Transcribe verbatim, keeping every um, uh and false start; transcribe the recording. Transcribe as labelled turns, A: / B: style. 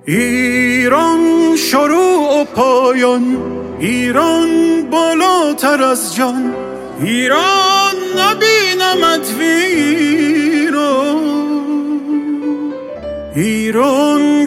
A: ایران شروع و پایان، ایران بالاتر از جان، ایران نبینمت ویران. ایران